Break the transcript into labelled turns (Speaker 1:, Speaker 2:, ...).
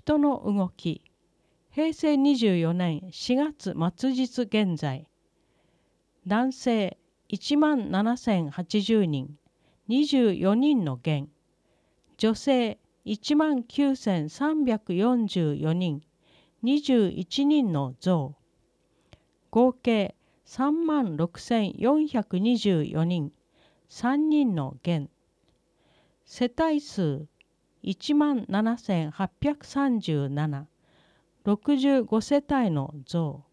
Speaker 1: 人の動き。平成24年4月末日現在。男性17,080人、24人の減。女性19,344人、21人の増。合計36,424人、3人の減。世帯数17,837、65世帯の増。